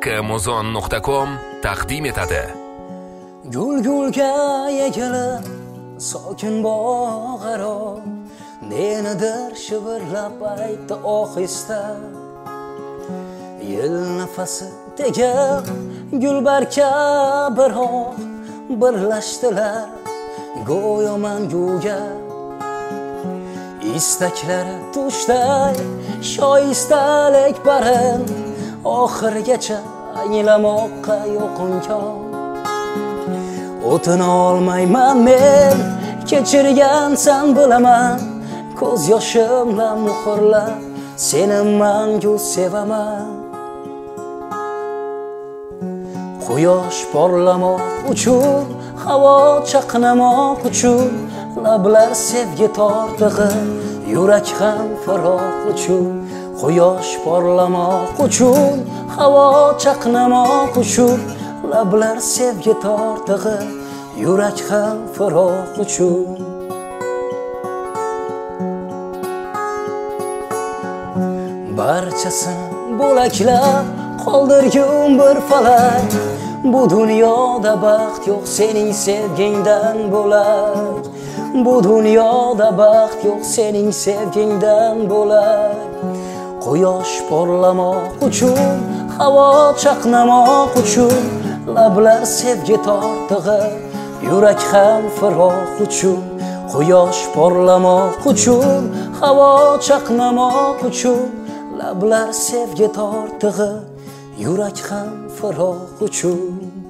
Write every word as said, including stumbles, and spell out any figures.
muzon nuqta com taqdim etadi. Gul gulga egilib sokin bog'aro nenidir shivirlab aytdi ohista. Yil nafasi tegib gulbarga biroq birlashdilar go'yo manguga. İstaklari tushday shoistalik barin oxirgacha anglamoqqa yo'q imkon. O'tini olmayman men kechirgansan bilaman, ko'z yoshimla muhrlab seni mangu sevaman. Quyosh porlamoq uchun, havo chaqnamoq uchun, lablar sevgi tortig'i, yurak ham firoq uchun. Quyosh porlamoq uchun, havo chaqnamoq uchun, lablar sevgi tortig'i, yurak ham firoq uchun. Barchasini bo'laklab qoldirgum bir falak. Bu dunyoda baxt yo'q sening sevgingdan bo'lak. Bu dunyoda baxt yo'q sening sevgingdan bo'lak. Quyosh porlamoq uchun, havo chaqnamoq uchun, lablar sevgi tortig'i, yurak ham firoq uchun. Quyosh porlamoq uchun, havo chaqnamoq uchun, lablar sevgi tortig'i, yurak ham firoq uchun.